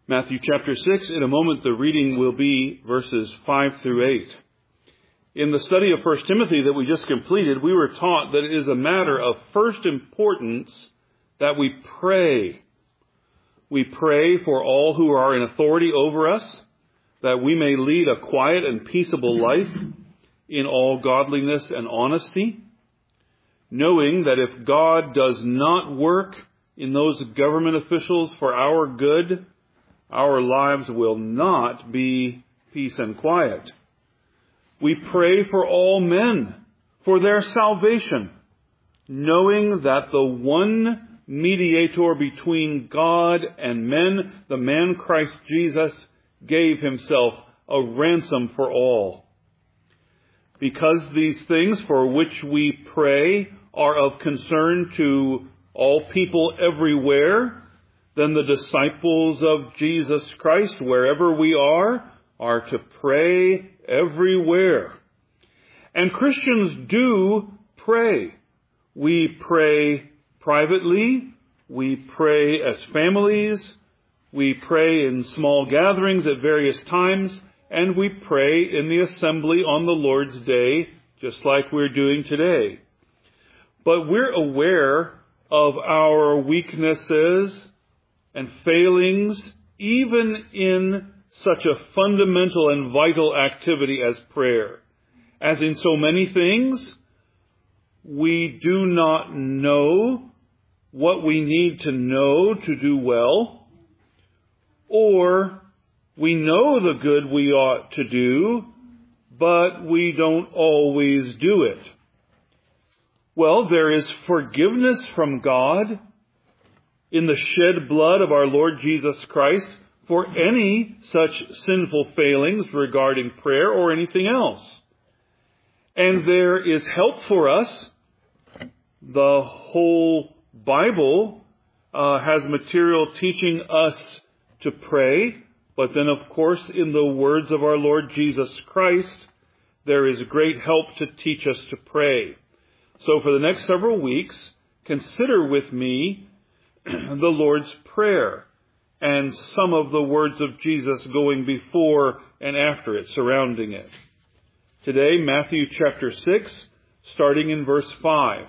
Matthew chapter 6, in a moment the reading will be verses 5 through 8. In the study of 1 Timothy that we just completed, we were taught that it is a matter of first importance that we pray. We pray for all who are in authority over us, that we may lead a quiet and peaceable life in all godliness and honesty, knowing that if God does not work in those government officials for our good, our lives will not be peace and quiet. We pray for all men, for their salvation, knowing that the one mediator between God and men, the man Christ Jesus, gave himself a ransom for all. Because these things for which we pray are of concern to all people everywhere, then the disciples of Jesus Christ, wherever we are to pray everywhere. And Christians do pray. We pray privately. We pray as families. We pray in small gatherings at various times. And we pray in the assembly on the Lord's Day, just like we're doing today. But we're aware of our weaknesses and failings, even in such a fundamental and vital activity as prayer. As in so many things, we do not know what we need to know to do well, or we know the good we ought to do, but we don't always do it. Well, there is forgiveness from God in the shed blood of our Lord Jesus Christ for any such sinful failings regarding prayer or anything else. And there is help for us. The whole Bible has material teaching us to pray, but then of course in the words of our Lord Jesus Christ, there is great help to teach us to pray. So for the next several weeks, consider with me the Lord's Prayer and some of the words of Jesus going before and after it, surrounding it. Today, Matthew chapter 6, starting in verse 5.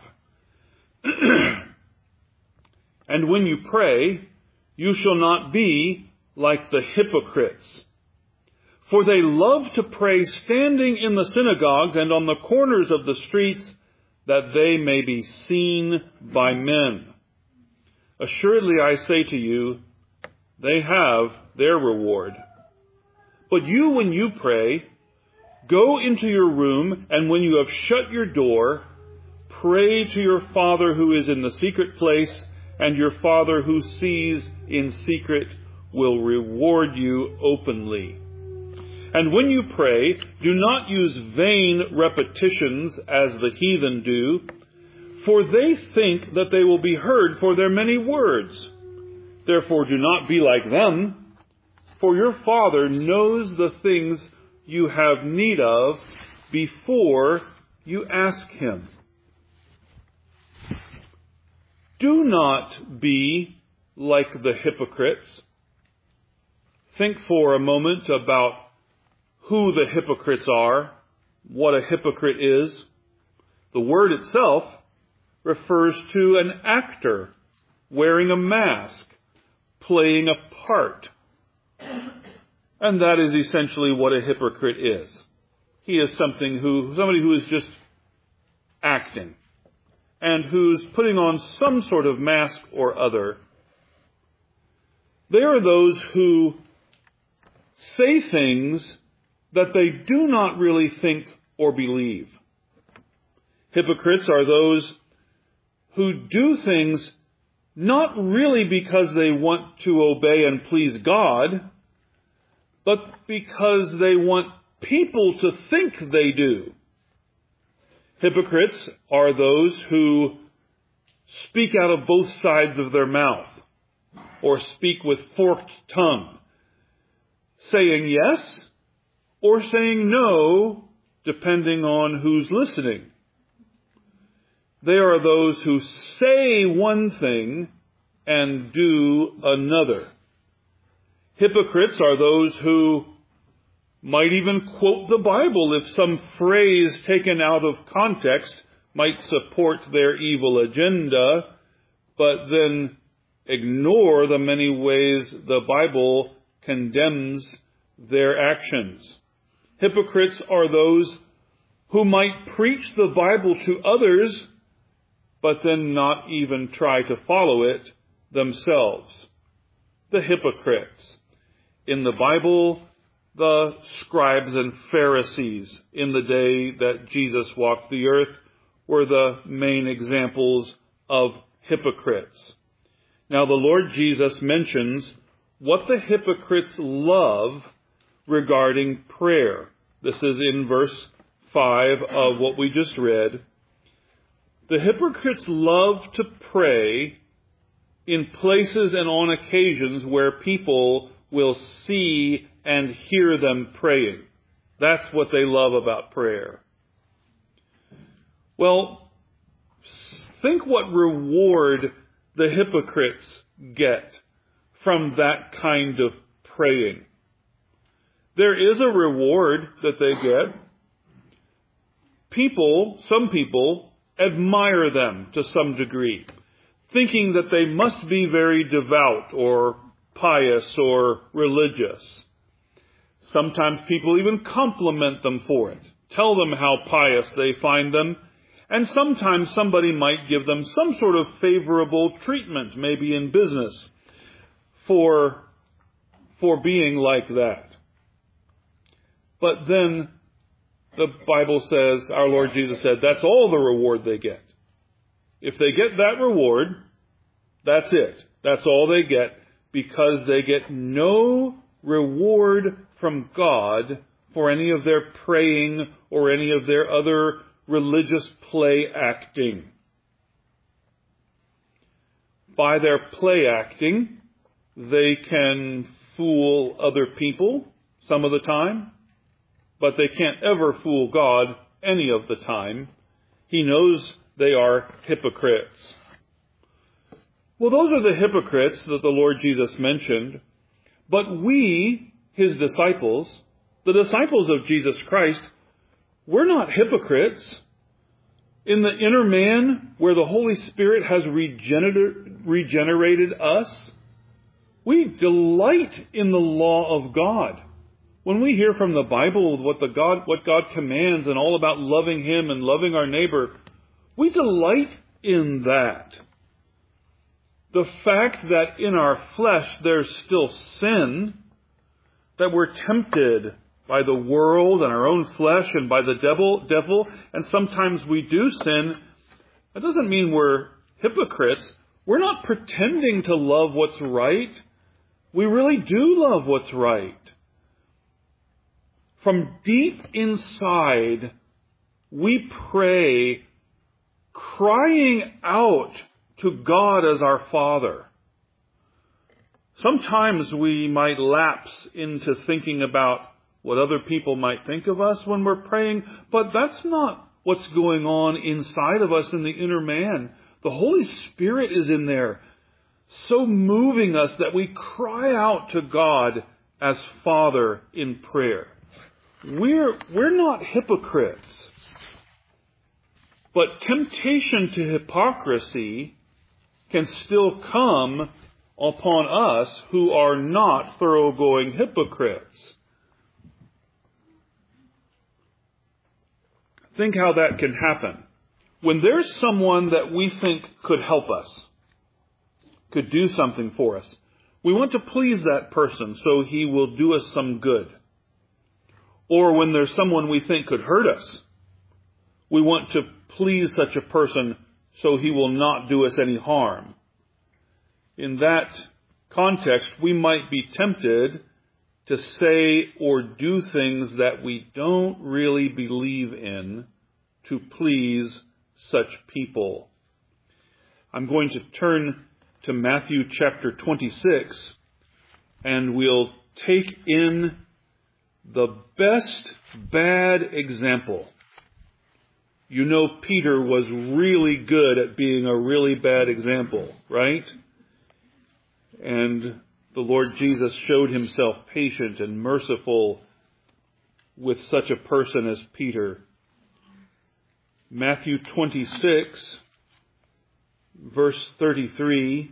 And when you pray, you shall not be like the hypocrites, for they love to pray standing in the synagogues and on the corners of the streets, that they may be seen by men. Assuredly, I say to you, they have their reward. But you, when you pray, go into your room, and when you have shut your door, pray to your Father who is in the secret place, and your Father who sees in secret will reward you openly. And when you pray, do not use vain repetitions as the heathen do, for they think that they will be heard for their many words. Therefore do not be like them, for your Father knows the things you have need of before you ask Him. Do not be like the hypocrites. Think for a moment about who the hypocrites are, what a hypocrite is. The word itself refers to an actor wearing a mask, playing a part. And that is essentially what a hypocrite is. He is somebody who is just acting and who's putting on some sort of mask or other. They are those who say things that they do not really think or believe. Hypocrites are those who do things not really because they want to obey and please God, but because they want people to think they do. Hypocrites are those who speak out of both sides of their mouth, or speak with forked tongue, saying yes or saying no, depending on who's listening. They are those who say one thing and do another. Hypocrites are those who might even quote the Bible if some phrase taken out of context might support their evil agenda, but then ignore the many ways the Bible condemns their actions. Hypocrites are those who might preach the Bible to others, but then not even try to follow it themselves. The hypocrites. In the Bible, the scribes and Pharisees in the day that Jesus walked the earth were the main examples of hypocrites. Now the Lord Jesus mentions what the hypocrites love regarding prayer. This is in verse 5 of what we just read. The hypocrites love to pray in places and on occasions where people will see and hear them praying. That's what they love about prayer. Well, think what reward the hypocrites get from that kind of praying. There is a reward that they get. Some people admire them to some degree, thinking that they must be very devout or pious or religious. Sometimes people even compliment them for it, tell them how pious they find them, and sometimes somebody might give them some sort of favorable treatment, maybe in business, for being like that. But then the Bible says, our Lord Jesus said, that's all the reward they get. If they get that reward, that's it. That's all they get, because they get no reward from God for any of their praying or any of their other religious play acting. By their play acting, they can fool other people some of the time, but they can't ever fool God any of the time. He knows they are hypocrites. Well, those are the hypocrites that the Lord Jesus mentioned. But we, His disciples, the disciples of Jesus Christ, we're not hypocrites. In the inner man, where the Holy Spirit has regenerated us, we delight in the law of God. When we hear from the Bible what God commands and all about loving Him and loving our neighbor, we delight in that. The fact that in our flesh there's still sin, that we're tempted by the world and our own flesh and by the devil, and sometimes we do sin, that doesn't mean we're hypocrites. We're not pretending to love what's right. We really do love what's right. From deep inside, we pray, crying out to God as our Father. Sometimes we might lapse into thinking about what other people might think of us when we're praying, but that's not what's going on inside of us in the inner man. The Holy Spirit is in there, so moving us that we cry out to God as Father in prayer. We're not hypocrites. But temptation to hypocrisy can still come upon us who are not thoroughgoing hypocrites. Think how that can happen. When there's someone that we think could help us, could do something for us, we want to please that person so he will do us some good. Or when there's someone we think could hurt us, we want to please such a person so he will not do us any harm. In that context, we might be tempted to say or do things that we don't really believe in to please such people. I'm going to turn to Matthew chapter 26, and we'll take in the best bad example. You know, Peter was really good at being a really bad example, right? And the the Lord Jesus showed himself patient and merciful with such a person as Peter. Matthew 26, verse 33,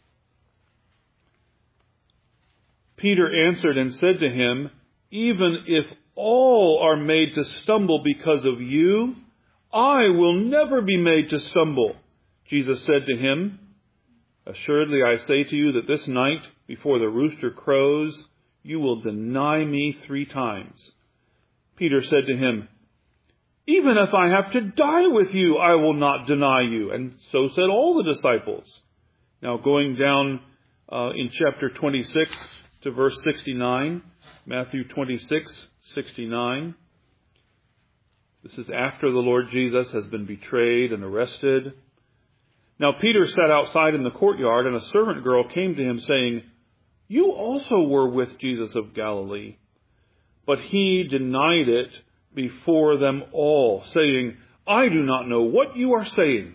Peter answered and said to him, "Even if all are made to stumble because of you, I will never be made to stumble." Jesus said to him, "Assuredly I say to you that this night, before the rooster crows, you will deny me 3 times. Peter said to him, "Even if I have to die with you, I will not deny you." And so said all the disciples. Now going down in chapter 26 to verse 69, Matthew 26:69. This is after the Lord Jesus has been betrayed and arrested. "Now Peter sat outside in the courtyard, and a servant girl came to him, saying, 'You also were with Jesus of Galilee.' But he denied it before them all, saying, 'I do not know what you are saying.'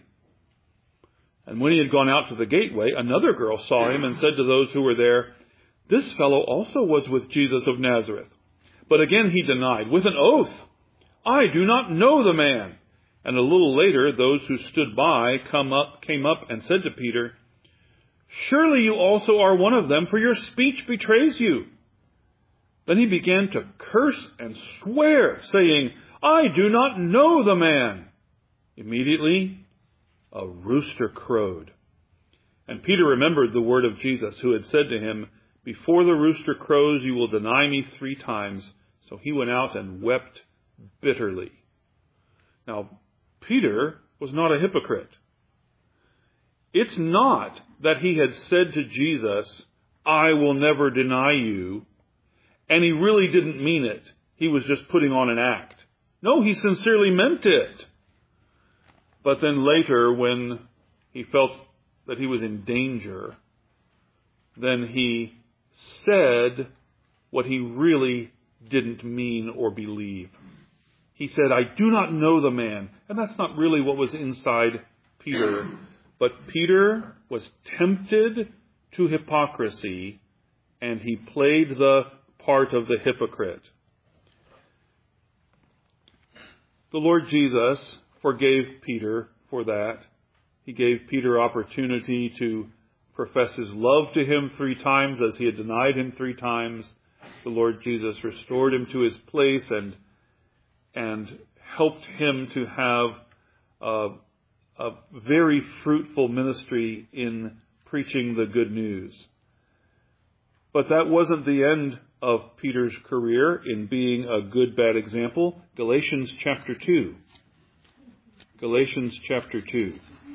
And when he had gone out to the gateway, another girl saw him and said to those who were there, 'This fellow also was with Jesus of Nazareth.' But again he denied with an oath, 'I do not know the man.' And a little later, those who stood by came up and said to Peter, 'Surely you also are one of them, for your speech betrays you.' Then he began to curse and swear, saying, 'I do not know the man.' Immediately, a rooster crowed. And Peter remembered the word of Jesus, who had said to him, 'Before the rooster crows, you will deny me 3 times.' So he went out and wept bitterly." Now, Peter was not a hypocrite. It's not that he had said to Jesus, "I will never deny you," and he really didn't mean it. He was just putting on an act. No, he sincerely meant it. But then later, when he felt that he was in danger, then he said what he really didn't mean or believe. He said, "I do not know the man." And that's not really what was inside Peter. But Peter was tempted to hypocrisy, and he played the part of the hypocrite. The Lord Jesus forgave Peter for that. He gave Peter opportunity to profess his love to him 3 times as he had denied him 3 times. The Lord Jesus restored him to his place and helped him to have a very fruitful ministry in preaching the good news. But that wasn't the end of Peter's career in being a good, bad example. Galatians chapter 2. Galatians chapter 2.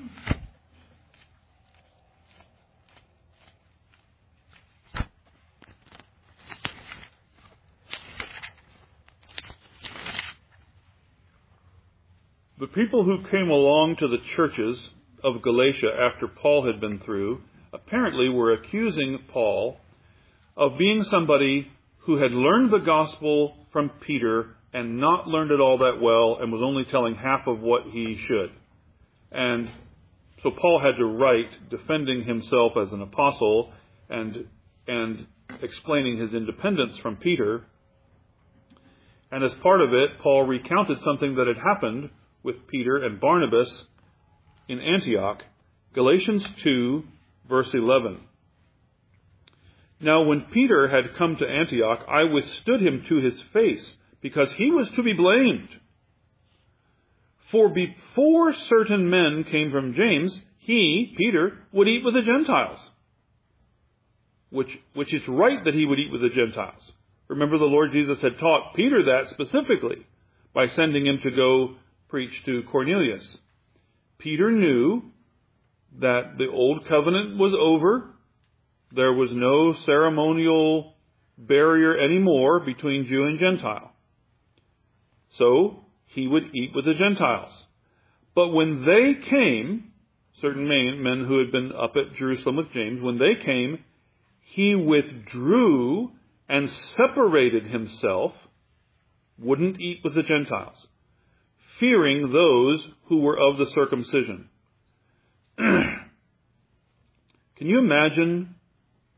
The people who came along to the churches of Galatia after Paul had been through apparently were accusing Paul of being somebody who had learned the gospel from Peter and not learned it all that well and was only telling half of what he should. And so Paul had to write defending himself as an apostle and explaining his independence from Peter. And as part of it, Paul recounted something that had happened with Peter and Barnabas in Antioch. Galatians 2, verse 11. "Now when Peter had come to Antioch, I withstood him to his face, because he was to be blamed. For before certain men came from James, he, Peter, would eat with the Gentiles." Which it's right that he would eat with the Gentiles. Remember, the Lord Jesus had taught Peter that specifically by sending him to go preach to Cornelius. Peter knew that the old covenant was over. There was no ceremonial barrier anymore between Jew and Gentile. So he would eat with the Gentiles. But when they came, certain men who had been up at Jerusalem with James, when they came, he withdrew and separated himself, wouldn't eat with the Gentiles, fearing those who were of the circumcision. Can you imagine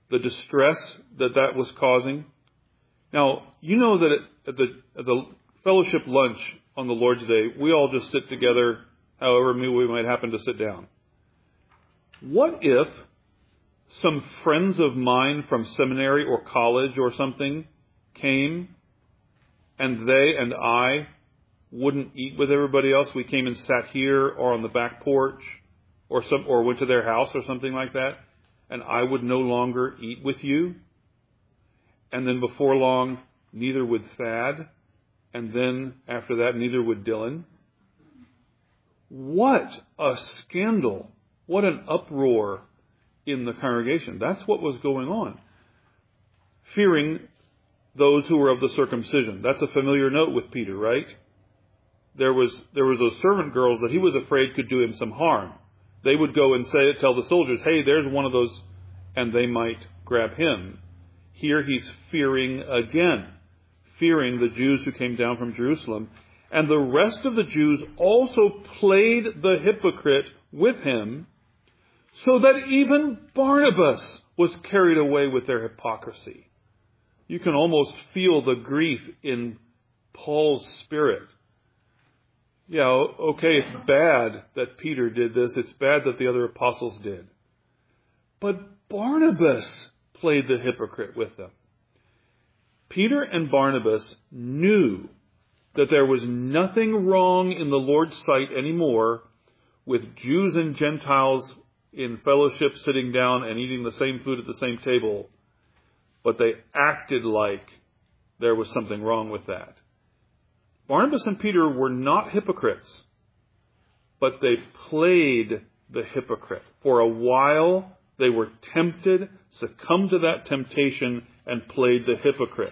the distress that was causing? Now, you know that at the fellowship lunch on the Lord's Day, we all just sit together, however we might happen to sit down. What if some friends of mine from seminary or college or something came and they and I wouldn't eat with everybody else? We came and sat here or on the back porch or went to their house or something like that, and I would no longer eat with you. And then before long, neither would Thad. And then after that, neither would Dylan. What a scandal. What an uproar in the congregation. That's what was going on. Fearing those who were of the circumcision. That's a familiar note with Peter, right? There was those servant girls that he was afraid could do him some harm. They would go and tell the soldiers, hey, there's one of those, and they might grab him. Here he's fearing again, fearing the Jews who came down from Jerusalem. And the rest of the Jews also played the hypocrite with him, so that even Barnabas was carried away with their hypocrisy. You can almost feel the grief in Paul's spirit. Yeah, okay, it's bad that Peter did this. It's bad that the other apostles did. But Barnabas played the hypocrite with them. Peter and Barnabas knew that there was nothing wrong in the Lord's sight anymore with Jews and Gentiles in fellowship sitting down and eating the same food at the same table, but they acted like there was something wrong with that. Barnabas and Peter were not hypocrites, but they played the hypocrite. For a while, they were tempted, succumbed to that temptation, and played the hypocrite.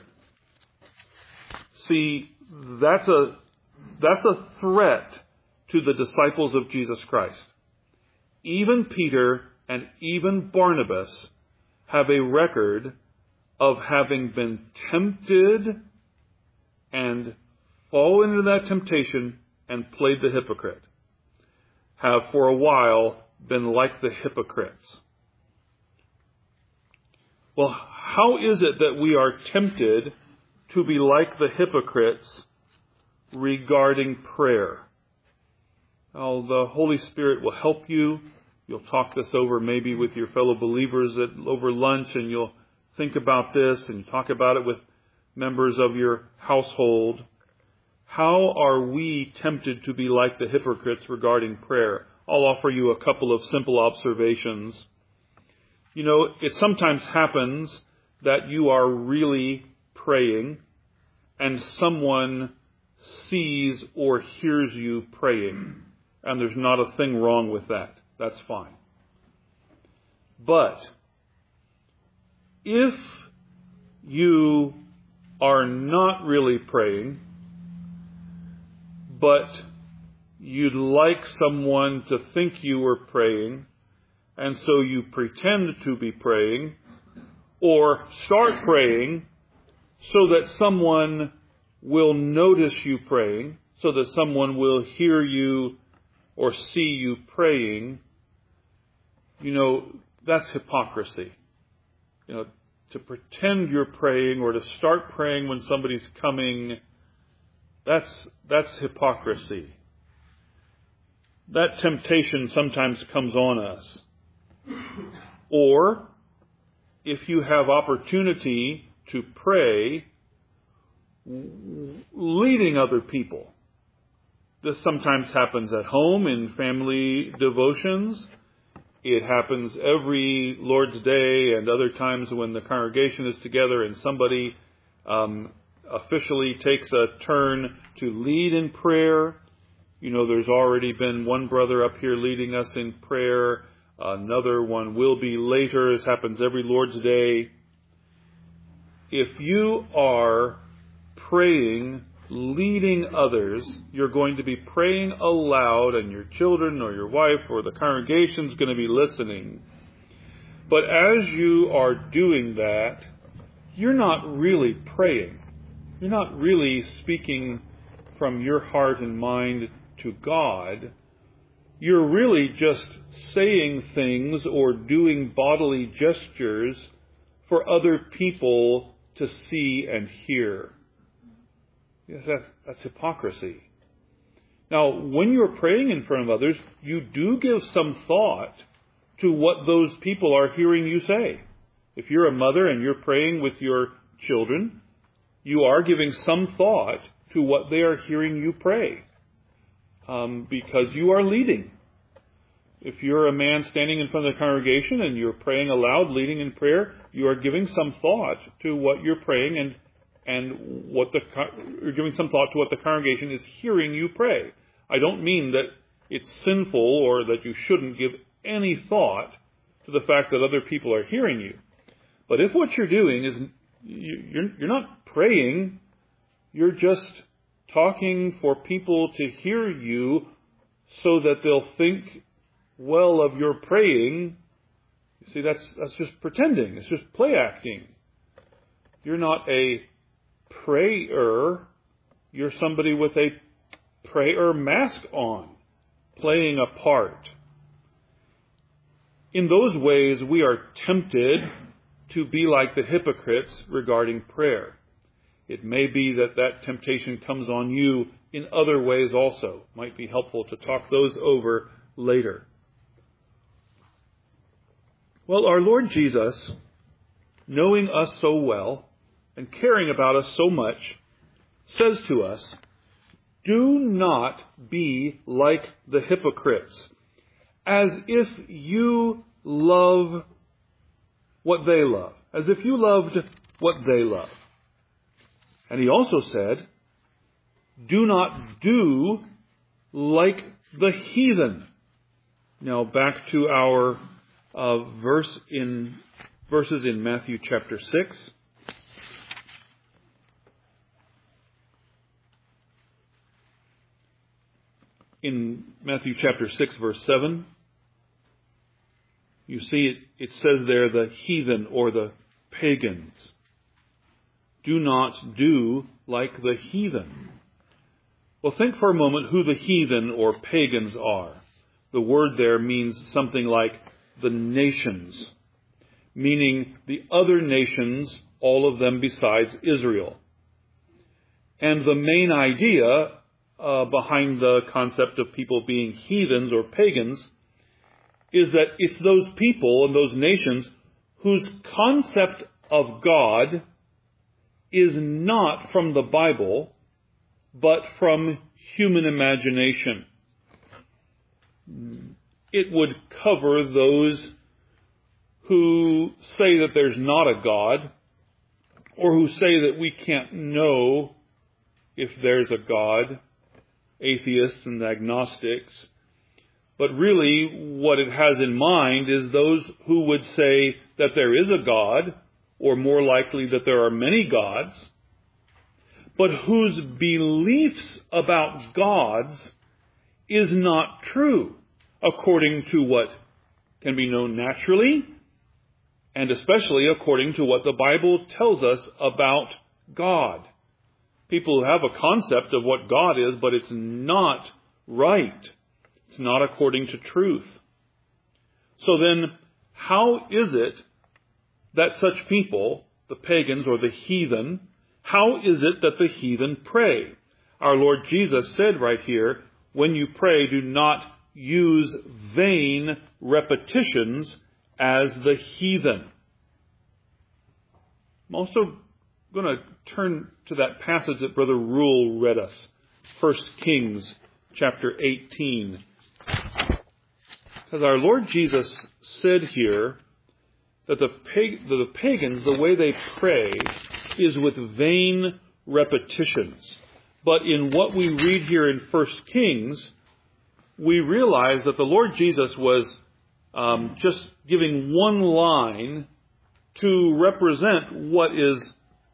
See, that's a threat to the disciples of Jesus Christ. Even Peter and even Barnabas have a record of having been tempted and fallen into that temptation and played the hypocrite. Have for a while been like the hypocrites. Well, how is it that we are tempted to be like the hypocrites regarding prayer? Well, the Holy Spirit will help you. You'll talk this over maybe with your fellow believers over lunch, and you'll think about this and talk about it with members of your household. How are we tempted to be like the hypocrites regarding prayer? I'll offer you a couple of simple observations. You know, it sometimes happens that you are really praying and someone sees or hears you praying, and there's not a thing wrong with that. That's fine. But if you are not really praying, but you'd like someone to think you were praying, and so you pretend to be praying, or start praying so that someone will notice you praying, so that someone will hear you or see you praying, you know, that's hypocrisy. You know, to pretend you're praying or to start praying when somebody's coming, that's hypocrisy. That temptation sometimes comes on us. Or, if you have opportunity to pray, leading other people. This sometimes happens at home in family devotions. It happens every Lord's Day and other times when the congregation is together and somebody officially takes a turn to lead in prayer. You know, there's already been one brother up here leading us in prayer. Another one will be later. This happens every Lord's Day. If you are praying, leading others, you're going to be praying aloud, and your children or your wife or the congregation is going to be listening. But as you are doing that, you're not really praying. You're not really speaking from your heart and mind to God. You're really just saying things or doing bodily gestures for other people to see and hear. Yes, that's hypocrisy. Now, when you're praying in front of others, you do give some thought to what those people are hearing you say. If you're a mother and you're praying with your children, you are giving some thought to what they are hearing you pray, because you are leading. If you're a man standing in front of the congregation and you're praying aloud, leading in prayer, you are giving some thought to what you're praying and you're giving some thought to what the congregation is hearing you pray. I don't mean that it's sinful or that you shouldn't give any thought to the fact that other people are hearing you. But if what you're doing is you're not praying, you're just talking for people to hear you so that they'll think well of your praying, you see, that's just pretending. It's just play acting. You're not a prayer. You're somebody with a prayer mask on, playing a part. In those ways, we are tempted to be like the hypocrites regarding prayer. It may be that temptation comes on you in other ways also. Might be helpful to talk those over later. Well, our Lord Jesus, knowing us so well and caring about us so much, says to us, do not be like the hypocrites, as if you love what they love, as if you loved what they love. And he also said, do not do like the heathen. Now back to our verses in Matthew chapter 6. In Matthew chapter 6, verse 7, you see it says there, the heathen or the pagans. Do not do like the heathen. Well, think for a moment who the heathen or pagans are. The word there means something like the nations, meaning the other nations, all of them besides Israel. And the main idea behind the concept of people being heathens or pagans is that it's those people and those nations whose concept of God is not from the Bible, but from human imagination. It would cover those who say that there's not a God, or who say that we can't know if there's a God, atheists and agnostics. But really, what it has in mind is those who would say that there is a God, or more likely that there are many gods, but whose beliefs about gods is not true, according to what can be known naturally, and especially according to what the Bible tells us about God. People have a concept of what God is, but it's not right. It's not according to truth. So then, how is it that such people, the pagans or the heathen, how is it that the heathen pray? Our Lord Jesus said right here, when you pray, do not use vain repetitions as the heathen. I'm also going to turn to that passage that Brother Rule read us, 1 Kings chapter 18. Because our Lord Jesus said here that the pagans, the way they pray is with vain repetitions. But in what we read here in 1 Kings, we realize that the Lord Jesus was just giving one line to represent what is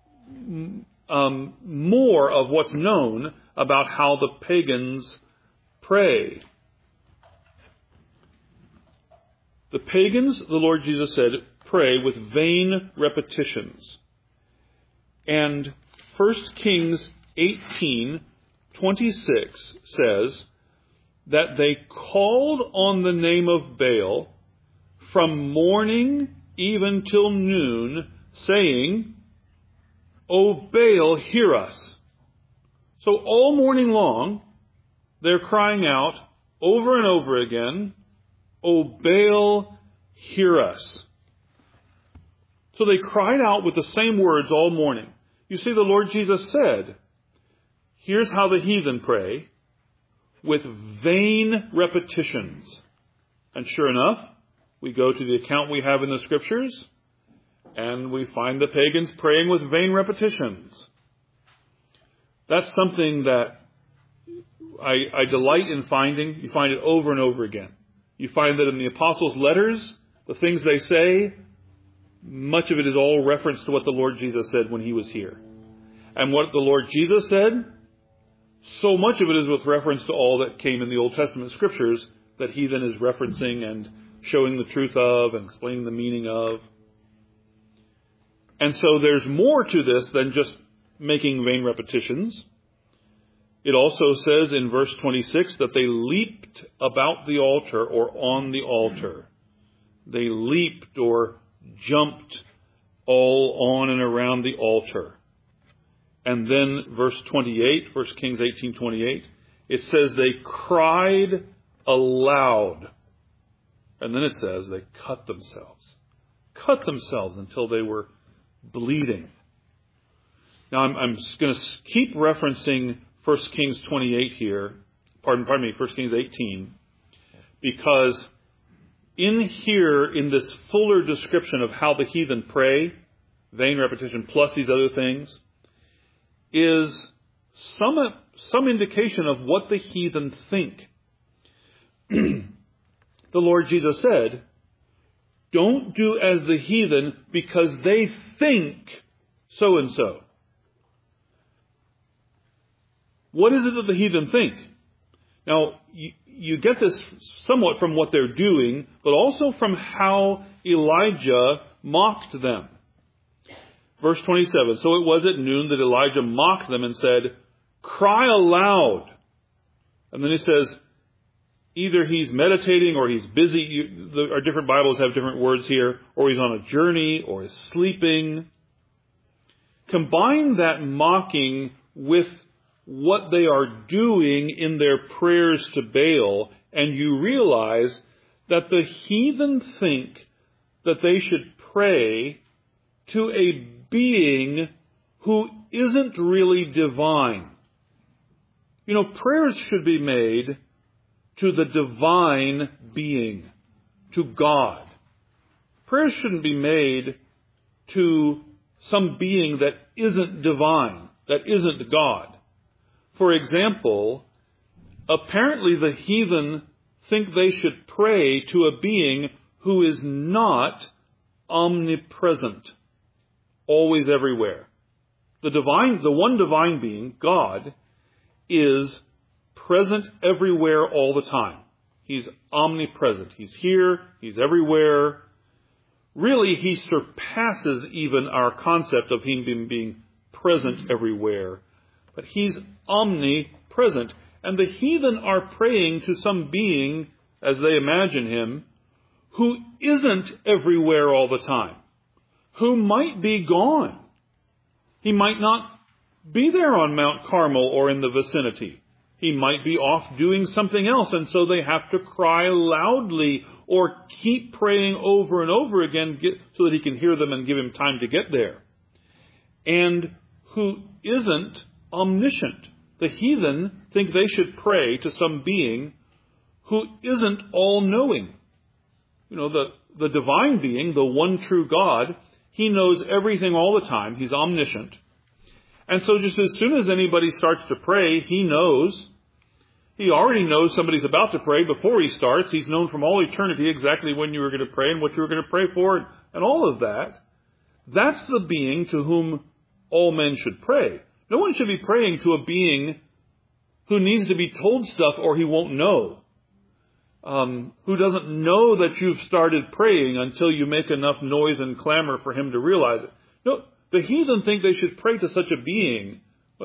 more of what's known about how the pagans pray. The pagans, the Lord Jesus said, pray with vain repetitions. And 1 Kings 18:26 says that they called on the name of Baal from morning even till noon saying, O Baal, hear us. So all morning long, they're crying out over and over again, O Baal, hear us. So they cried out with the same words all morning. You see, the Lord Jesus said, here's how the heathen pray, with vain repetitions. And sure enough, we go to the account we have in the Scriptures, and we find the pagans praying with vain repetitions. That's something that I delight in finding. You find it over and over again. You find that in the apostles' letters, the things they say, much of it is all reference to what the Lord Jesus said when he was here. And what the Lord Jesus said, so much of it is with reference to all that came in the Old Testament Scriptures that he then is referencing and showing the truth of and explaining the meaning of. And so there's more to this than just making vain repetitions. It also says in verse 26 that they leaped about the altar or on the altar. They leaped or jumped all on and around the altar. And then verse 28, 1 Kings 18:28, it says they cried aloud. And then it says they cut themselves until they were bleeding. Now I'm going to keep referencing 1 Kings 28 here, 1 Kings 18, because in this fuller description of how the heathen pray, vain repetition plus these other things, is some indication of what the heathen think. The Lord Jesus said, don't do as the heathen because they think so and so. What is it that the heathen think? Now, you get this somewhat from what they're doing, but also from how Elijah mocked them. Verse 27, so it was at noon that Elijah mocked them and said, cry aloud. And then he says, either he's meditating or he's busy. Our different Bibles have different words here. Or he's on a journey or he's sleeping. Combine that mocking with what they are doing in their prayers to Baal, and you realize that the heathen think that they should pray to a being who isn't really divine. You know, prayers should be made to the divine being, to God. Prayers shouldn't be made to some being that isn't divine, that isn't God. For example, apparently the heathen think they should pray to a being who is not omnipresent, always everywhere. The one divine being, God, is present everywhere all the time. He's omnipresent. He's here. He's everywhere. Really, he surpasses even our concept of him being present everywhere. But he's omnipresent. And the heathen are praying to some being, as they imagine him, who isn't everywhere all the time, who might be gone. He might not be there on Mount Carmel or in the vicinity. He might be off doing something else, and so they have to cry loudly or keep praying over and over again so that he can hear them and give him time to get there. And who isn't omniscient. The heathen think they should pray to some being who isn't all-knowing. You know, the divine being, the one true God, he knows everything all the time. He's omniscient. And so just as soon as anybody starts to pray, he knows. He already knows somebody's about to pray before he starts. He's known from all eternity exactly when you were going to pray and what you were going to pray for and all of that. That's the being to whom all men should pray. No one should be praying to a being who needs to be told stuff or he won't know. Who doesn't know that you've started praying until you make enough noise and clamor for him to realize it. No, the heathen think they should pray to such a being.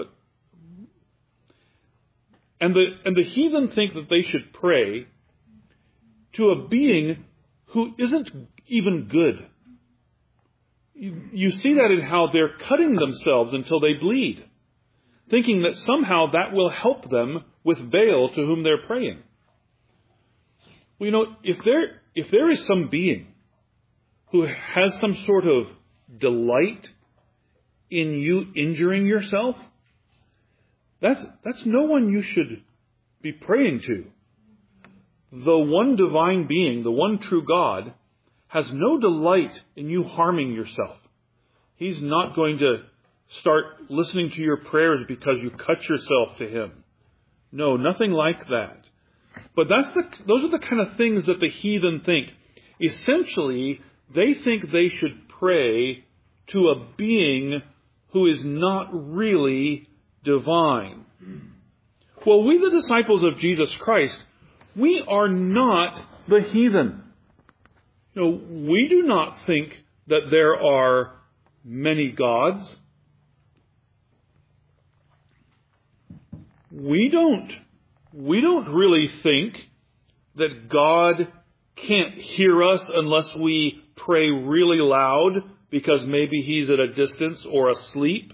And the heathen think that they should pray to a being who isn't even good. You see that in how they're cutting themselves until they bleed, thinking that somehow that will help them with Baal to whom they're praying. Well, if there is some being who has some sort of delight in you injuring yourself, that's no one you should be praying to. The one divine being, the one true God, has no delight in you harming yourself. He's not going to start listening to your prayers because you cut yourself to him. No, nothing like that. But those are the kind of things that the heathen think. Essentially, they think they should pray to a being who is not really divine. Well, we the disciples of Jesus Christ, we are not the heathen. We do not think that there are many gods. We don't really think that God can't hear us unless we pray really loud because maybe he's at a distance or asleep.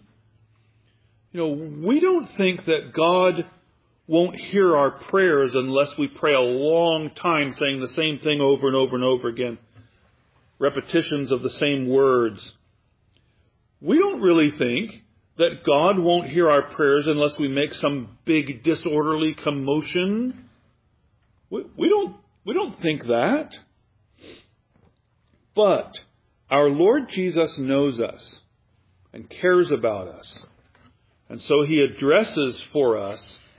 We don't think that God won't hear our prayers unless we pray a long time saying the same thing over and over and over again. Repetitions of the same words. We don't really think that God won't hear our prayers unless we make some big disorderly commotion. We don't think that. But our Lord Jesus knows us and cares about us. And so he addresses for us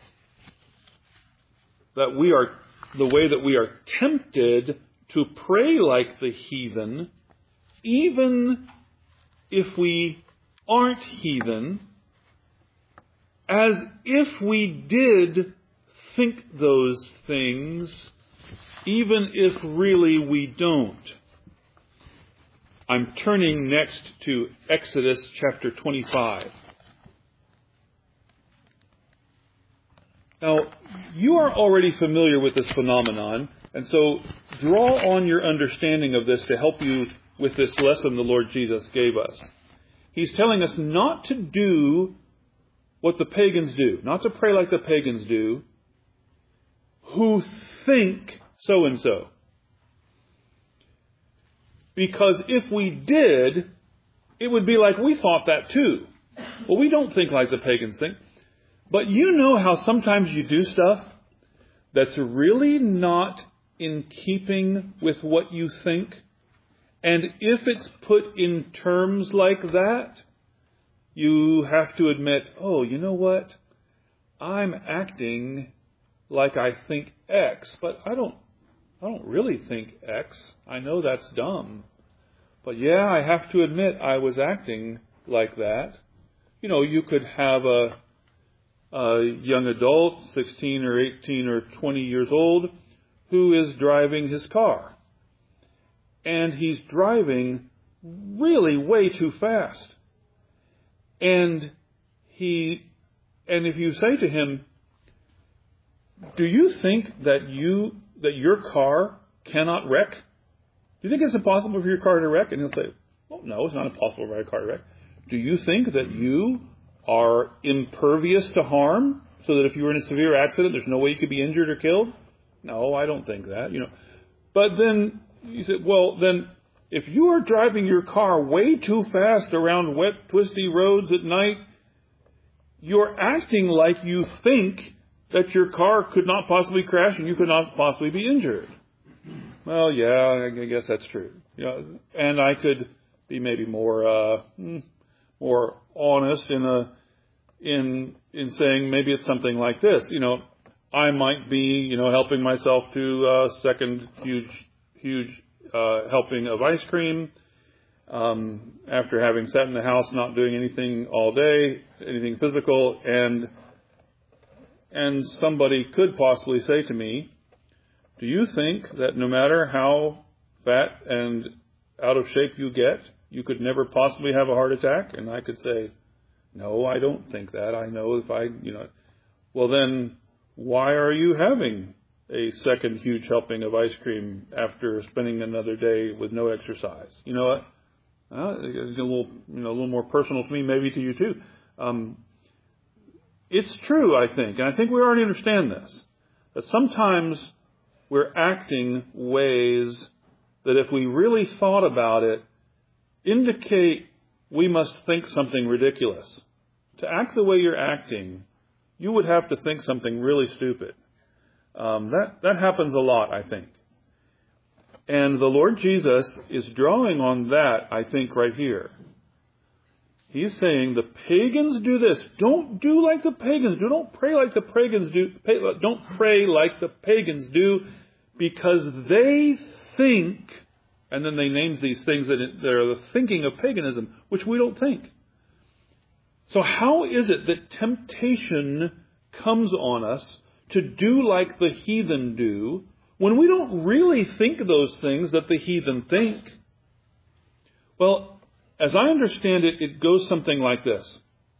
that the way that we are tempted to pray like the heathen, even if we aren't heathen, as if we did think those things, even if really we don't. I'm turning next to Exodus chapter 25. Now, you are already familiar with this phenomenon, and so draw on your understanding of this to help you with this lesson the Lord Jesus gave us. He's telling us not to do what the pagans do, not to pray like the pagans do, who think so-and-so. Because if we did, it would be like we thought that too. Well, we don't think like the pagans think. But you know how sometimes you do stuff that's really not in keeping with what you think? And if it's put in terms like that, you have to admit, oh, you know what? I'm acting like I think X, but I don't really think X. I know that's dumb. But yeah, I have to admit I was acting like that. You could have a young adult, 16 or 18 or 20 years old, who is driving his car. And he's driving really way too fast. And if you say to him, do you think that your car cannot wreck? Do you think it's impossible for your car to wreck? And he'll say, well, no, it's not impossible for my car to wreck. Do you think that you are impervious to harm, so that if you were in a severe accident, there's no way you could be injured or killed? No, I don't think that. But then you said, well, then if you are driving your car way too fast around wet, twisty roads at night, you're acting like you think that your car could not possibly crash and you could not possibly be injured. Well, yeah, I guess that's true. And I could be maybe more honest in saying maybe it's something like this. I might be helping myself to a second huge helping of ice cream after having sat in the house not doing anything all day, anything physical, and somebody could possibly say to me, do you think that no matter how fat and out of shape you get, you could never possibly have a heart attack? And I could say, no, I don't think that. I know well then, why are you having a second huge helping of ice cream after spending another day with no exercise? You know what? It's a little more personal to me, maybe to you too. It's true, I think, and I think we already understand this, that sometimes we're acting ways that if we really thought about it, indicate we must think something ridiculous. To act the way you're acting, you would have to think something really stupid. That happens a lot, I think. And the Lord Jesus is drawing on that, I think, right here. He's saying the pagans do this. Don't do like the pagans do. Don't pray like the pagans do. Don't pray like the pagans do, because they think, and then they names these things that are the thinking of paganism, which we don't think. So how is it that temptation comes on us to do like the heathen do, when we don't really think those things that the heathen think? Well, as I understand it, it goes something like this.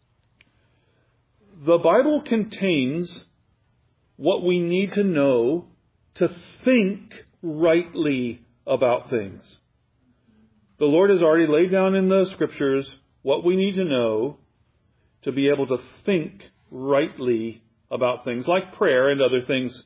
The Bible contains what we need to know to think rightly about things. The Lord has already laid down in the Scriptures what we need to know to be able to think rightly about things like prayer and other things.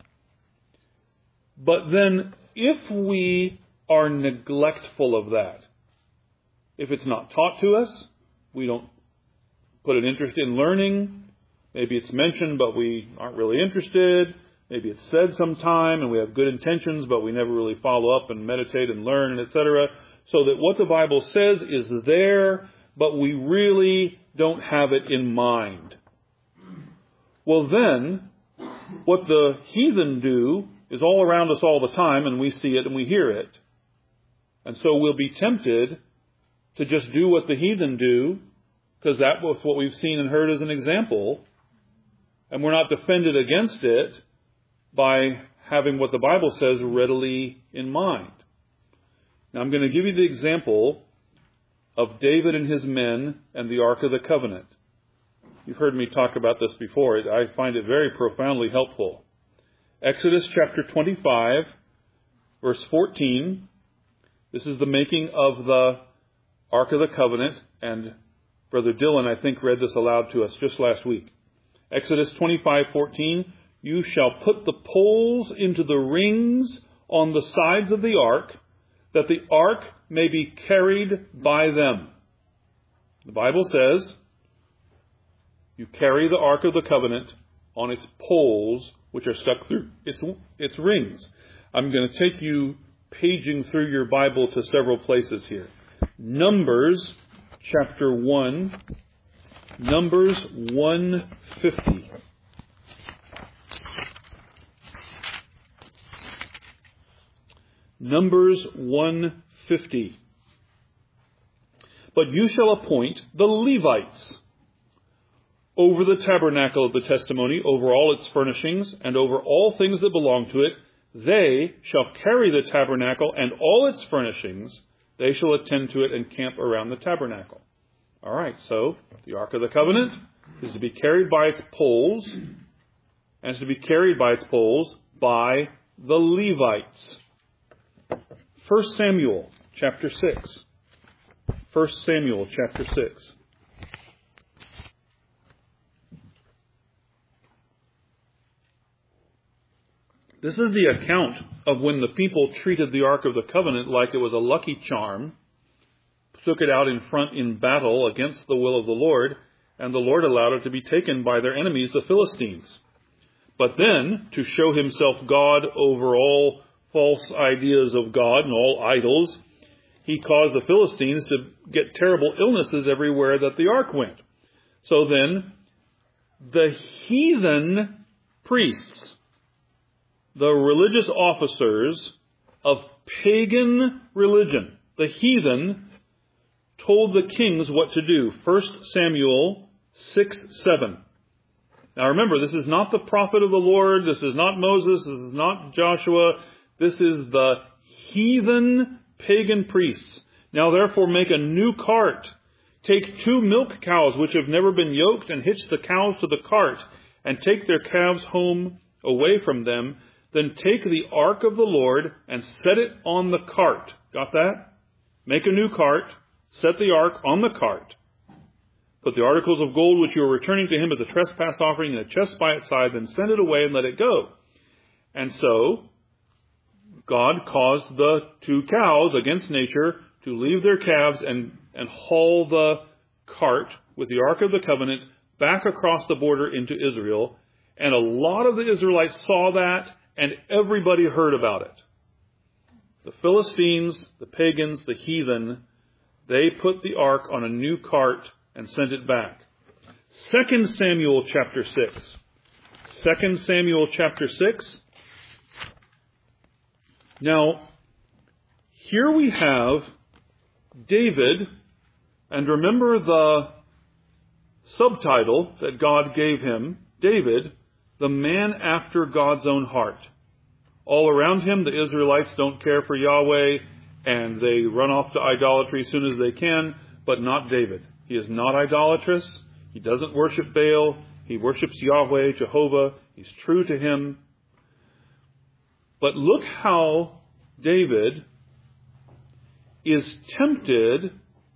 But then, if we are neglectful of that, if it's not taught to us, we don't put an interest in learning, maybe it's mentioned but we aren't really interested, maybe it's said sometime and we have good intentions but we never really follow up and meditate and learn, and etc., so that what the Bible says is there, but we really don't have it in mind. Well then, what the heathen do is all around us all the time, and we see it and we hear it. And so we'll be tempted to just do what the heathen do, because that was what we've seen and heard as an example, and we're not defended against it by having what the Bible says readily in mind. Now I'm going to give you the example of David and his men and the Ark of the Covenant. You've heard me talk about this before. I find it very profoundly helpful. Exodus chapter 25, verse 14. This is the making of the Ark of the Covenant, and Brother Dylan, I think, read this aloud to us just last week. Exodus 25:14, you shall put the poles into the rings on the sides of the ark, that the ark may be carried by them. The Bible says you carry the Ark of the Covenant on its poles, which are stuck through its rings. I'm going to take you paging through your Bible to several places here. Numbers chapter 1, Numbers 150. Numbers 150. But you shall appoint the Levites over the tabernacle of the testimony, over all its furnishings, and over all things that belong to it. They shall carry the tabernacle and all its furnishings. They shall attend to it and camp around the tabernacle. All right, so the Ark of the Covenant is to be carried by its poles, and is to be carried by its poles by the Levites. 1 Samuel chapter 6. 1 Samuel chapter 6. This is the account of when the people treated the Ark of the Covenant like it was a lucky charm, took it out in front in battle against the will of the Lord, and the Lord allowed it to be taken by their enemies, the Philistines. But then, to show himself God over all false ideas of God and all idols, he caused the Philistines to get terrible illnesses everywhere that the ark went. So then, the heathen priests, the religious officers of pagan religion, the heathen, told the kings what to do. 1 Samuel 6:7. Now remember, this is not the prophet of the Lord. This is not Moses. This is not Joshua. This is the heathen pagan priests. Now therefore make a new cart. Take 2 milk cows which have never been yoked, and hitch the cows to the cart, and take their calves home away from them. Then take the ark of the Lord and set it on the cart. Got that? Make a new cart, set the ark on the cart. Put the articles of gold which you are returning to him as a trespass offering in a chest by its side, then send it away and let it go. And so, God caused the 2 cows against nature to leave their calves and haul the cart with the Ark of the Covenant back across the border into Israel. And a lot of the Israelites saw that, and everybody heard about it. The Philistines, the pagans, the heathen, they put the ark on a new cart and sent it back. 2 Samuel chapter 6. 2 Samuel chapter 6. Now, here we have David, and remember the subtitle that God gave him, David, the man after God's own heart. All around him, the Israelites don't care for Yahweh, and they run off to idolatry as soon as they can, but not David. He is not idolatrous. He doesn't worship Baal. He worships Yahweh, Jehovah. He's true to him. But look how David is tempted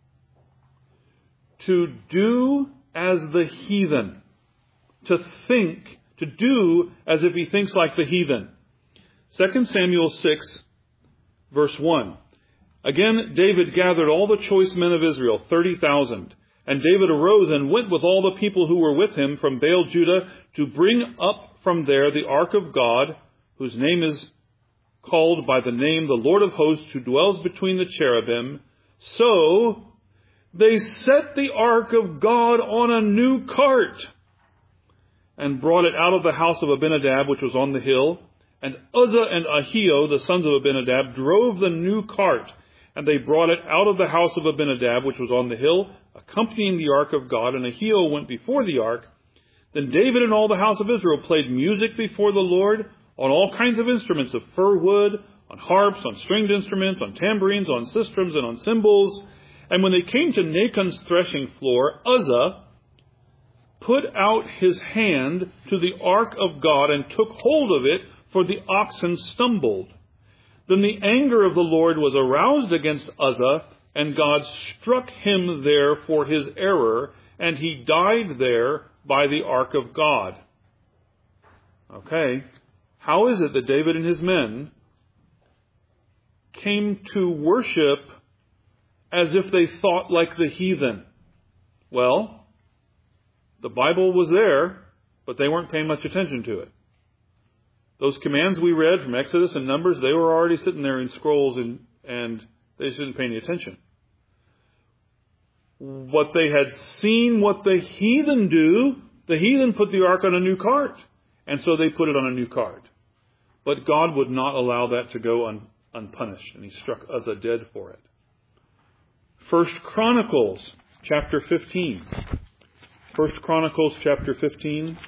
to do as the heathen, to do as if he thinks like the heathen. 2 Samuel 6, verse 1. Again, David gathered all the choice men of Israel, 30,000. And David arose and went with all the people who were with him from Baal Judah to bring up from there the ark of God, whose name is called by the name the Lord of hosts, who dwells between the cherubim. So they set the ark of God on a new cart and brought it out of the house of Abinadab, which was on the hill. And Uzzah and Ahio, the sons of Abinadab, drove the new cart, and they brought it out of the house of Abinadab, which was on the hill, accompanying the ark of God. And Ahio went before the ark. Then David and all the house of Israel played music before the Lord on all kinds of instruments of fir wood, on harps, on stringed instruments, on tambourines, on sistrums, and on cymbals. And when they came to Nachon's threshing floor, Uzzah put out his hand to the ark of God and took hold of it, for the oxen stumbled. Then the anger of the Lord was aroused against Uzzah, and God struck him there for his error, and he died there by the ark of God. Okay, how is it that David and his men came to worship as if they thought like the heathen? Well, the Bible was there, but they weren't paying much attention to it. Those commands we read from Exodus and Numbers, they were already sitting there in scrolls, and they just didn't pay any attention. What they had seen what the heathen do, the heathen put the ark on a new cart, and so they put it on a new cart. But God would not allow that to go unpunished, and he struck Uzzah dead for it. 1 Chronicles chapter 15. 1 Chronicles chapter 15.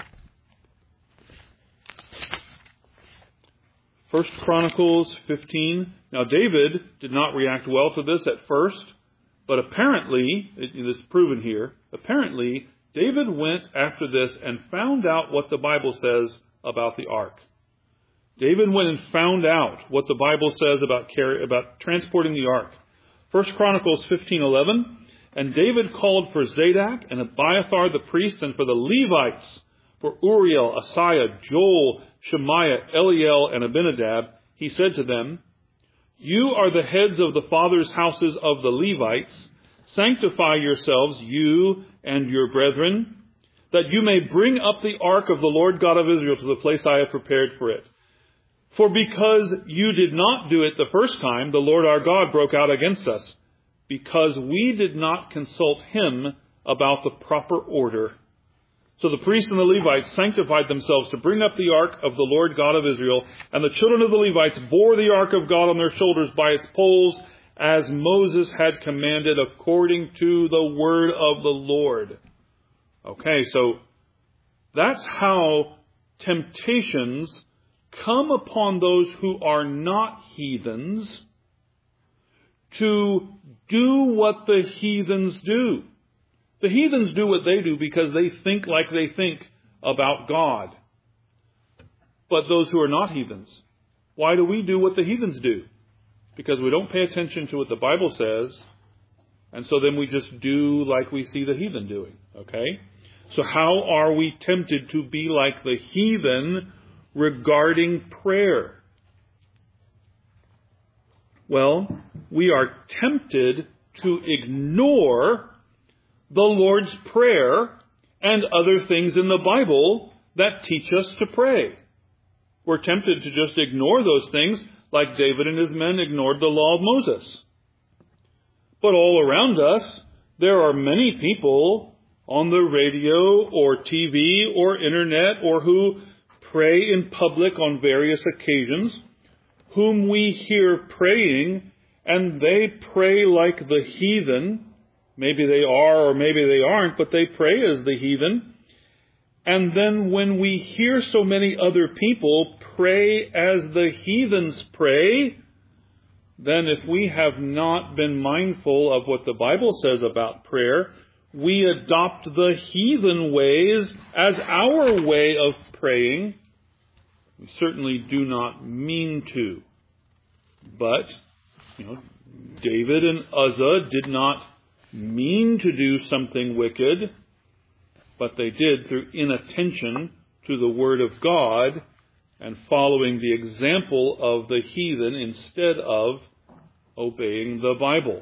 1 Chronicles 15. Now, David did not react well to this at first, but apparently, it is proven here, apparently, David went after this and found out what the Bible says about the ark. David went and found out what the Bible says about transporting the ark. 1 Chronicles 15:11. And David called for Zadok and Abiathar the priest, and for the Levites, for Uriel, Asaiah, Joel, Shemaiah, Eliel, and Abinadab. He said to them, "You are the heads of the fathers' houses of the Levites. Sanctify yourselves, you and your brethren, that you may bring up the ark of the Lord God of Israel to the place I have prepared for it. For because you did not do it the first time, the Lord our God broke out against us, because we did not consult him about the proper order." So the priests and the Levites sanctified themselves to bring up the ark of the Lord God of Israel, and the children of the Levites bore the ark of God on their shoulders by its poles, as Moses had commanded, according to the word of the Lord. Okay, so that's how temptations come upon those who are not heathens to do what the heathens do. The heathens do what they do because they think like they think about God. But those who are not heathens, why do we do what the heathens do? Because we don't pay attention to what the Bible says, And so then we just do like we see the heathen doing. Okay? So how are we tempted to be like the heathen regarding prayer? Well, we are tempted to ignore the Lord's Prayer and other things in the Bible that teach us to pray. We're tempted to just ignore those things like David and his men ignored the law of Moses. But all around us, there are many people on the radio or TV or internet or who pray in public on various occasions, whom we hear praying, and they pray like the heathen. Maybe they are or maybe they aren't, but they pray as the heathen. And then when we hear so many other people pray as the heathens pray, then if we have not been mindful of what the Bible says about prayer, we adopt the heathen ways as our way of praying. We certainly do not mean to. But, David and Uzzah did not mean to do something wicked, but they did through inattention to the Word of God and following the example of the heathen instead of obeying the Bible.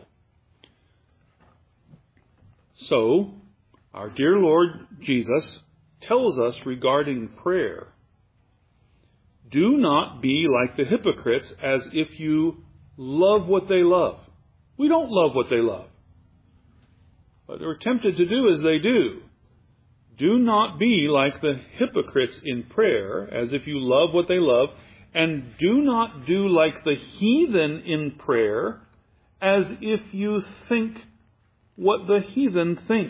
So, our dear Lord Jesus tells us regarding prayer, do not be like the hypocrites as if you love what they love. We don't love what they love. But we're tempted to do as they do. Do not be like the hypocrites in prayer as if you love what they love, and do not do like the heathen in prayer as if you think what the heathen think.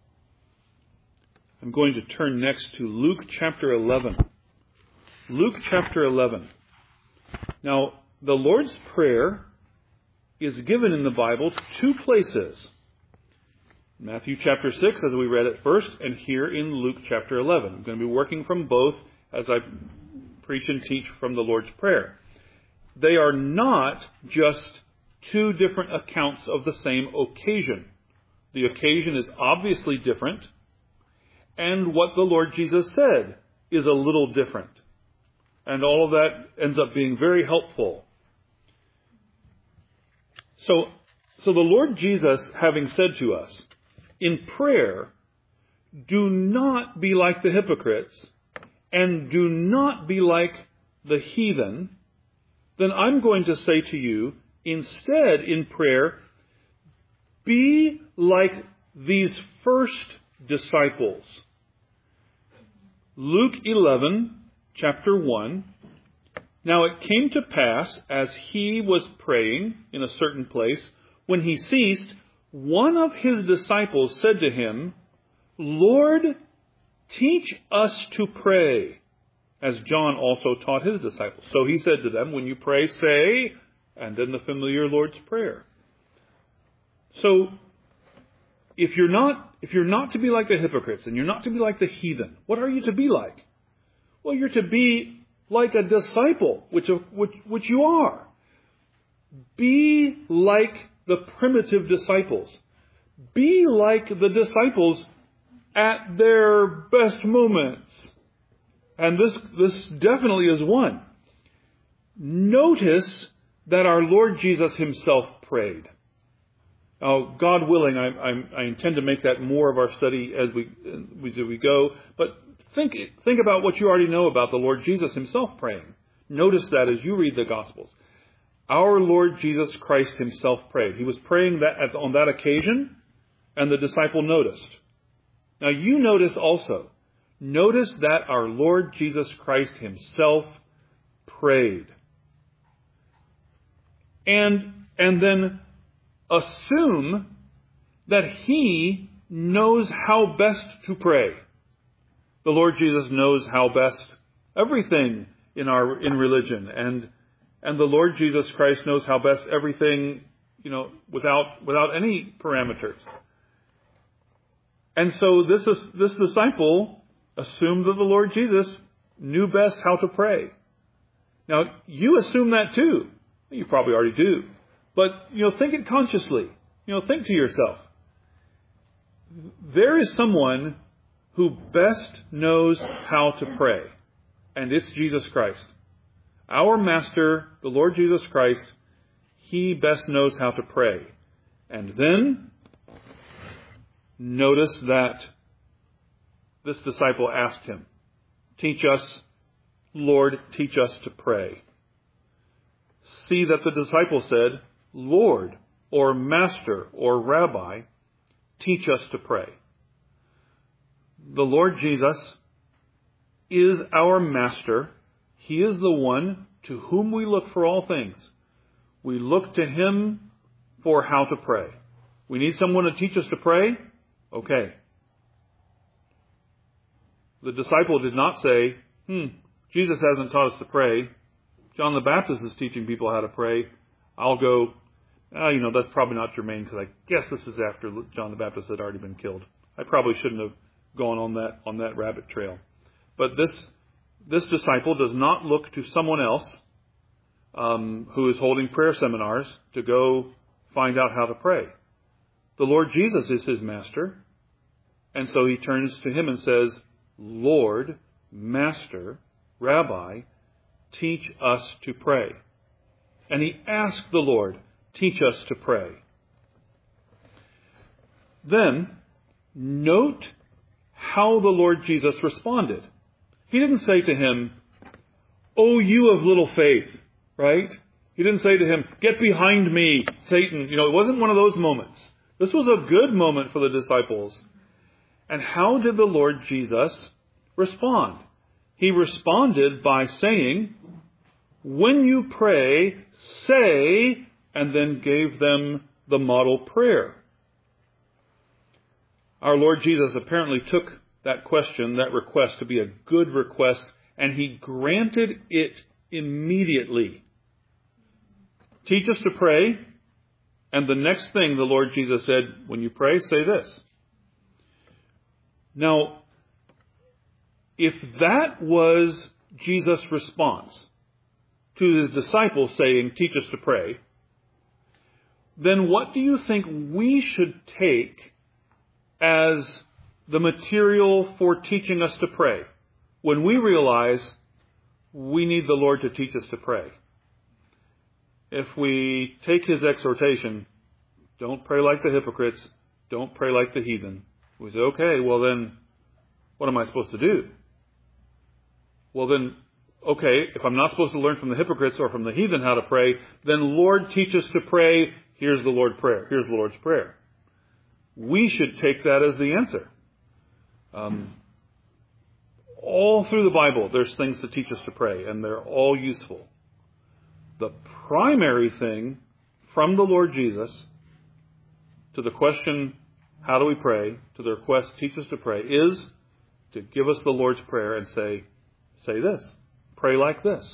I'm going to turn next to Luke chapter 11. Luke chapter 11. Now, the Lord's Prayer is given in the Bible two places. Matthew chapter 6, as we read at first, and here in Luke chapter 11. I'm going to be working from both as I preach and teach from the Lord's Prayer. They are not just two different accounts of the same occasion. The occasion is obviously different, and what the Lord Jesus said is a little different. And all of that ends up being very helpful. So the Lord Jesus, having said to us, in prayer, do not be like the hypocrites, and do not be like the heathen, then I'm going to say to you, instead in prayer, be like these first disciples. Luke 11, chapter 1. Now it came to pass, as he was praying in a certain place, when he ceased, one of his disciples said to him, Lord, teach us to pray, as John also taught his disciples. So he said to them, when you pray, say, and then the familiar Lord's Prayer. So, if you're not to be like the hypocrites, and you're not to be like the heathen, what are you to be like? Well, you're to be like a disciple, which you are. Be like the primitive disciples. Be like the disciples at their best moments. And this definitely is one. Notice that our Lord Jesus himself prayed. Now, God willing, I intend to make that more of our study as we go. But think about what you already know about the Lord Jesus himself praying. Notice that as you read the Gospels. Our Lord Jesus Christ himself prayed. He was praying that on that occasion, and the disciple noticed. Now you notice also. Notice that our Lord Jesus Christ himself prayed. And then assume that he knows how best to pray. The Lord Jesus knows how best everything in religion, and the Lord Jesus Christ knows how best everything, without any parameters. And so this disciple assumed that the Lord Jesus knew best how to pray. Now, you assume that too. You probably already do. But, think it consciously. think to yourself, there is someone who best knows how to pray, and it's Jesus Christ. Our Master, the Lord Jesus Christ, He best knows how to pray. And then, notice that this disciple asked Him, teach us, Lord, teach us to pray. See that the disciple said, Lord, or Master, or Rabbi, teach us to pray. The Lord Jesus is our Master. He is the one to whom we look for all things. We look to Him for how to pray. We need someone to teach us to pray? Okay. The disciple did not say, Jesus hasn't taught us to pray. John the Baptist is teaching people how to pray. I'll go, that's probably not germane because I guess this is after John the Baptist had already been killed. I probably shouldn't have gone on that rabbit trail. But this disciple does not look to someone else who is holding prayer seminars to go find out how to pray. The Lord Jesus is his master, and so he turns to him and says, Lord, Master, Rabbi, teach us to pray. And he asked the Lord, teach us to pray. Then, note how the Lord Jesus responded. He didn't say to him, "Oh, you of little faith," right? He didn't say to him, "Get behind me, Satan." It wasn't one of those moments. This was a good moment for the disciples. And how did the Lord Jesus respond? He responded by saying, "When you pray, say," and then gave them the model prayer. Our Lord Jesus apparently took that question, that request, to be a good request, and He granted it immediately. Teach us to pray, and the next thing the Lord Jesus said, when you pray, say this. Now, if that was Jesus' response to His disciples saying, teach us to pray, then what do you think we should take as the material for teaching us to pray when we realize we need the Lord to teach us to pray? If we take His exhortation, don't pray like the hypocrites, don't pray like the heathen, we say, okay, well then, what am I supposed to do? Well then, okay, if I'm not supposed to learn from the hypocrites or from the heathen how to pray, then Lord, teach us to pray. Here's the Lord's Prayer. Here's the Lord's Prayer. We should take that as the answer. All through the Bible, there's things to teach us to pray, and they're all useful. The primary thing from the Lord Jesus to the question, how do we pray, to the request, teach us to pray, is to give us the Lord's Prayer and say this. Pray like this.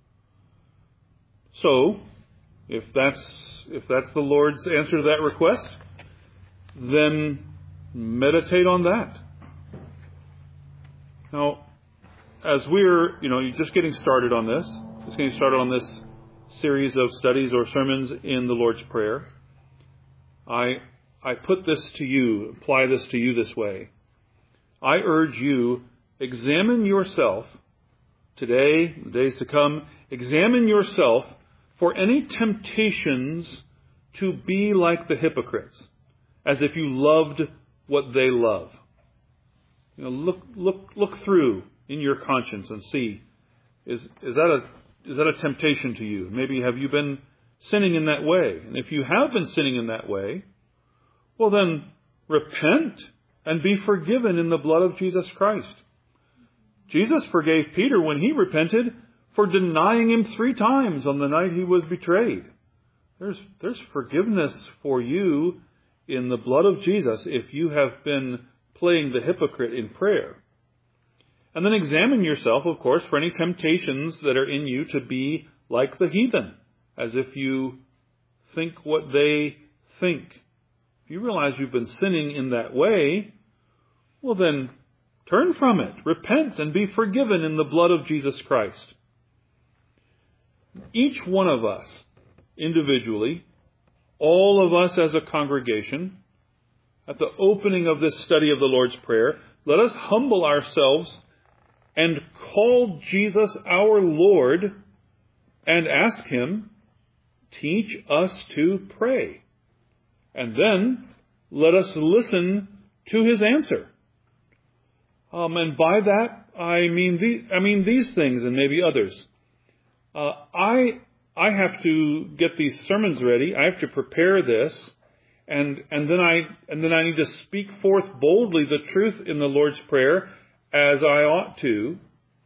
So, if that's the Lord's answer to that request, then meditate on that. Now, as we're, just getting started on this series of studies or sermons in the Lord's Prayer, I put this to you, apply this to you this way. I urge you, examine yourself today, the days to come, examine yourself for any temptations to be like the hypocrites, as if you loved what they love. Look through in your conscience and see, is that a temptation to you? Maybe have you been sinning in that way? And if you have been sinning in that way, well then repent and be forgiven in the blood of Jesus Christ. Jesus forgave Peter when he repented for denying Him 3 times on the night he was betrayed. There's forgiveness for you in the blood of Jesus if you have been playing the hypocrite in prayer. And then examine yourself, of course, for any temptations that are in you to be like the heathen, as if you think what they think. If you realize you've been sinning in that way, well then, turn from it, repent, and be forgiven in the blood of Jesus Christ. Each one of us, individually, all of us as a congregation, at the opening of this study of the Lord's Prayer, let us humble ourselves and call Jesus our Lord and ask Him, teach us to pray. And then let us listen to His answer. And by that, I mean these things and maybe others. I have to get these sermons ready. I have to prepare this, and then I need to speak forth boldly the truth in the Lord's Prayer as I ought to.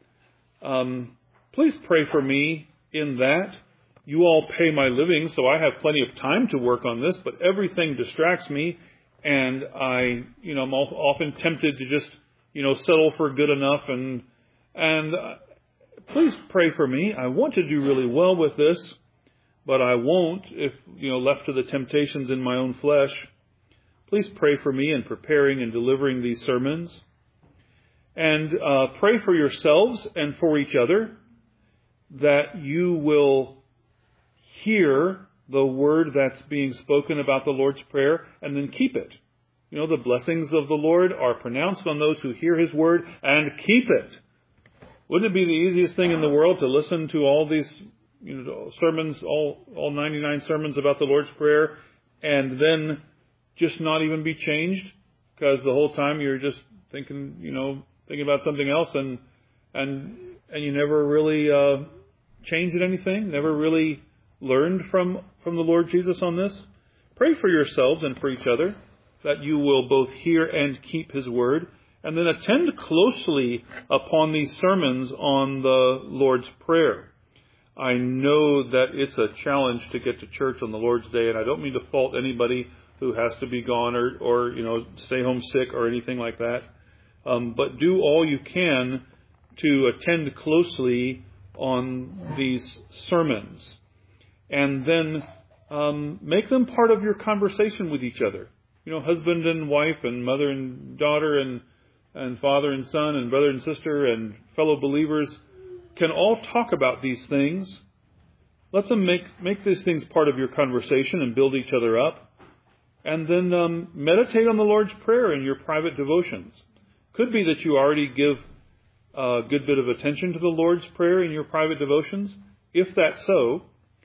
Please pray for me in that. You all pay my living, so I have plenty of time to work on this, but everything distracts me, and I'm often tempted to just, settle for good enough, and please pray for me. I want to do really well with this, but I won't if, left to the temptations in my own flesh. Please pray for me in preparing and delivering these sermons. And pray for yourselves and for each other that you will hear the word that's being spoken about the Lord's Prayer and then keep it. The blessings of the Lord are pronounced on those who hear His word and keep it. Wouldn't it be the easiest thing in the world to listen to all these, sermons, all 99 sermons about the Lord's Prayer, and then just not even be changed? Because the whole time you're just thinking about something else, and you never really changed anything, never really learned from the Lord Jesus on this. Pray for yourselves and for each other that you will both hear and keep His word, and then attend closely upon these sermons on the Lord's Prayer. I know that it's a challenge to get to church on the Lord's Day, and I don't mean to fault anybody who has to be gone or stay home sick or anything like that. But do all you can to attend closely on these sermons. And then make them part of your conversation with each other. Husband and wife and mother and daughter and father and son and brother and sister and fellow believers can all talk about these things. Let them make these things part of your conversation and build each other up. And then meditate on the Lord's Prayer in your private devotions. Could be that you already give a good bit of attention to the Lord's Prayer in your private devotions. If that's so,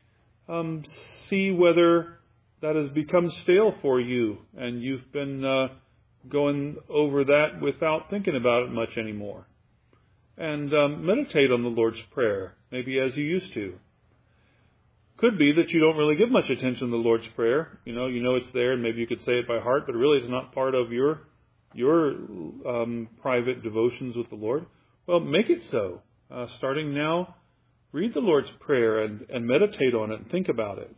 see whether that has become stale for you and you've been going over that without thinking about it much anymore. And meditate on the Lord's Prayer, maybe as you used to. Could be that you don't really give much attention to the Lord's Prayer. You know it's there, and maybe you could say it by heart, but really it's not part of your private devotions with the Lord. Well, make it so. Starting now, read the Lord's Prayer and meditate on it and think about it.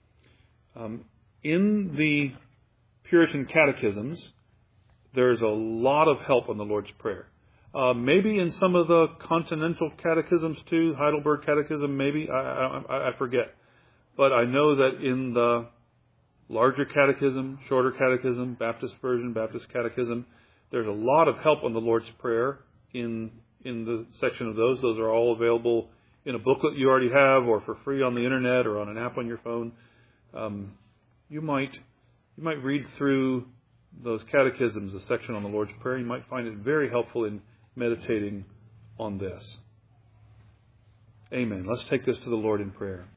In the Puritan catechisms, there's a lot of help on the Lord's Prayer. Maybe in some of the continental catechisms too, Heidelberg Catechism, maybe, I forget. But I know that in the larger catechism, shorter catechism, Baptist version, Baptist catechism, there's a lot of help on the Lord's Prayer in the section of those. Those are all available in a booklet you already have or for free on the internet or on an app on your phone. You might read through those catechisms, the section on the Lord's Prayer. You might find it very helpful in meditating on this. Amen. Let's take this to the Lord in prayer.